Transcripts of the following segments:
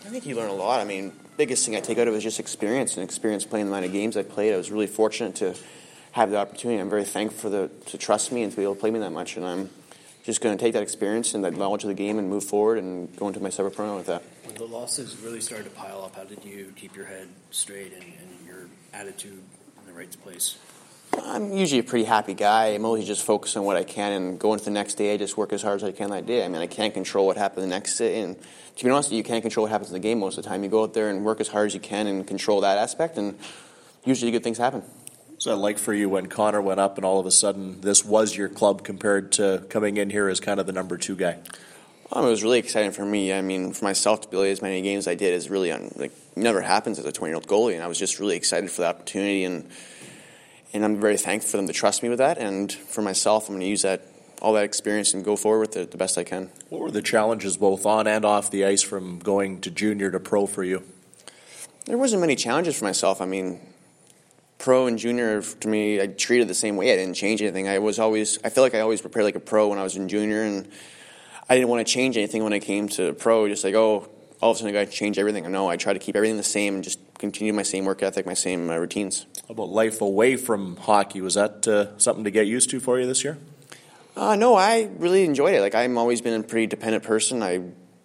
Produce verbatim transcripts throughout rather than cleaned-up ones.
I think you learn a lot. I mean, biggest thing I take out of it is just experience and experience playing the amount of games I played. I was really fortunate to have the opportunity. I'm very thankful for the to trust me and to be able to play me that much. And I'm just going to take that experience and that knowledge of the game and move forward and go into my separate program with that. When the losses really started to pile up, how did you keep your head straight and, and your attitude in the right place? I'm usually a pretty happy guy. I'm always just focused on what I can and go into the next day. I just work as hard as I can that day. I mean, I can't control what happens the next day. And to be honest, you can't control what happens in the game most of the time. You go out there and work as hard as you can and control that aspect, and usually good things happen. What's that like for you when Connor went up and all of a sudden this was your club compared to coming in here as kind of the number two guy? Um, it was really exciting for me. I mean, for myself to play as many games as I did is really un- like never happens as a twenty-year-old goalie, and I was just really excited for the opportunity, and and I'm very thankful for them to trust me with that. And for myself, I'm going to use that all that experience and go forward with it the best I can. What were the challenges both on and off the ice from going to junior to pro for you? There wasn't many challenges for myself. I mean, pro and junior, to me, I treated the same way. I didn't change anything. I was always, I feel like I always prepared like a pro when I was in junior, and I didn't want to change anything when I came to pro. Just like, oh, all of a sudden I got to change everything. No, I try to keep everything the same and just continue my same work ethic, my same uh, routines. How about life away from hockey? Was that uh, something to get used to for you this year? Uh, no, I really enjoyed it. Like, I've always been a pretty dependent person. I,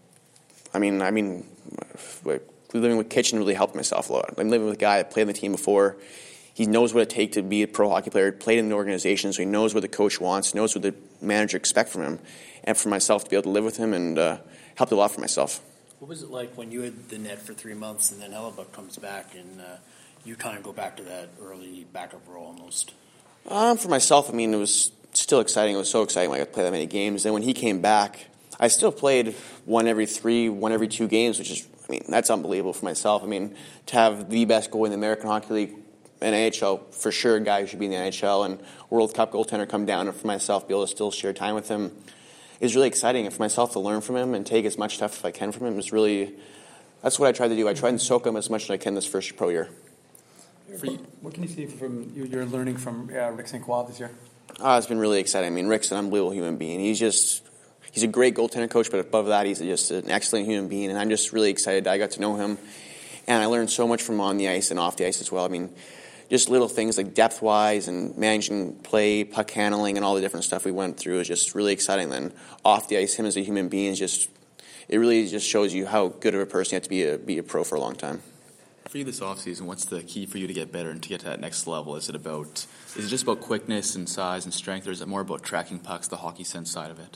I mean, I mean, like, living with Kitchen really helped myself a lot. I'm living with a guy that played on the team before. He knows what it takes to be a pro hockey player. Played in an organization, so he knows what the coach wants, knows what the manager expects from him. And for myself to be able to live with him and uh, helped a lot for myself. What was it like when you had the net for three months and then Hellebuck comes back and uh, you kind of go back to that early backup role almost? Um, for myself, I mean, it was still exciting. It was so exciting when I got to play that many games. Then when he came back, I still played one every three, one every two games, which is, I mean, that's unbelievable for myself. I mean, to have the best goalie in the American Hockey League, N H L, for sure, a guy who should be in the N H L, and World Cup goaltender come down, and for myself, be able to still share time with him is really exciting. And for myself to learn from him and take as much stuff as I can from him is really, that's what I tried to do. I tried to soak him as much as I can this first pro year. What, what can you see from you, you're learning from uh, Rick Saint Croix this year? Uh, it's been really exciting. I mean, Rick's an unbelievable human being. He's just, he's a great goaltender coach, but above that, he's just an excellent human being. And I'm just really excited that I got to know him. And I learned so much from him on the ice and off the ice as well. I mean, just little things like depth-wise and managing play, puck handling, and all the different stuff we went through is just really exciting. Then off the ice, him as a human being is just, it really just shows you how good of a person you have to be a, be a pro for a long time. For you this offseason, what's the key for you to get better and to get to that next level? Is it about, is it just about quickness and size and strength, or is it more about tracking pucks, the hockey sense side of it?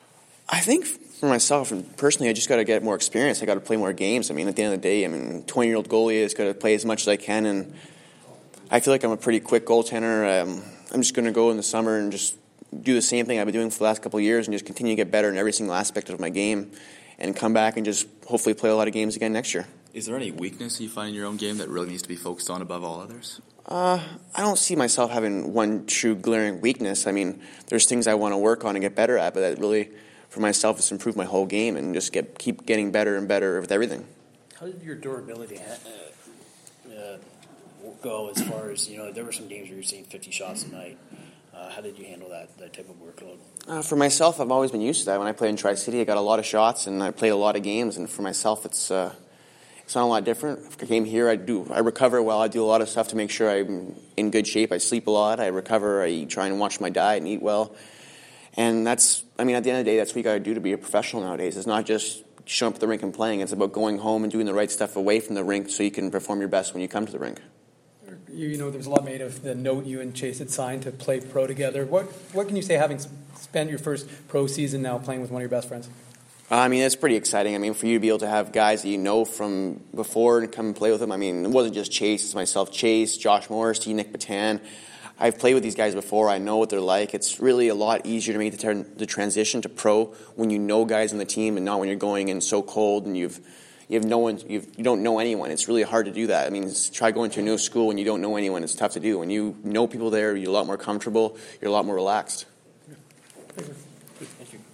I think for myself, and personally, I just got to get more experience. I got to play more games. I mean, at the end of the day, I mean, twenty-year-old goalie has got to play as much as I can, and I feel like I'm a pretty quick goaltender. Um, I'm just going to go in the summer and just do the same thing I've been doing for the last couple of years and just continue to get better in every single aspect of my game and come back and just hopefully play a lot of games again next year. Is there any weakness you find in your own game that really needs to be focused on above all others? Uh, I don't see myself having one true glaring weakness. I mean, there's things I want to work on and get better at, but that really, for myself, is improve my whole game and just get keep getting better and better with everything. How did your durability uh, uh, go as far as, you know, there were some games where you were seeing fifty shots a night. Uh, how did you handle that, that type of workload? Uh, for myself, I've always been used to that. When I played in Tri-City, I got a lot of shots and I played a lot of games, and for myself, it's uh, it's not a lot different. If I came here, I do I recover well. I do a lot of stuff to make sure I'm in good shape. I sleep a lot. I recover. I try and watch my diet and eat well. And that's, I mean, at the end of the day, that's what you got to do to be a professional nowadays. It's not just showing up at the rink and playing. It's about going home and doing the right stuff away from the rink so you can perform your best when you come to the rink. You, you know, there's a lot made of the note you and Chase had signed to play pro together. What what can you say, having spent your first pro season now playing with one of your best friends? I mean, it's pretty exciting. I mean, for you to be able to have guys that you know from before and come and play with them. I mean, it wasn't just Chase. It's myself, Chase, Josh Morrissey, Nick Patan. I've played with these guys before. I know what they're like. It's really a lot easier to make the, turn, the transition to pro when you know guys on the team and not when you're going in so cold and you've you have no one, you've, you don't know anyone. It's really hard to do that. I mean, try going to a new school when you don't know anyone. It's tough to do. When you know people there, you're a lot more comfortable. You're a lot more relaxed. Thank you.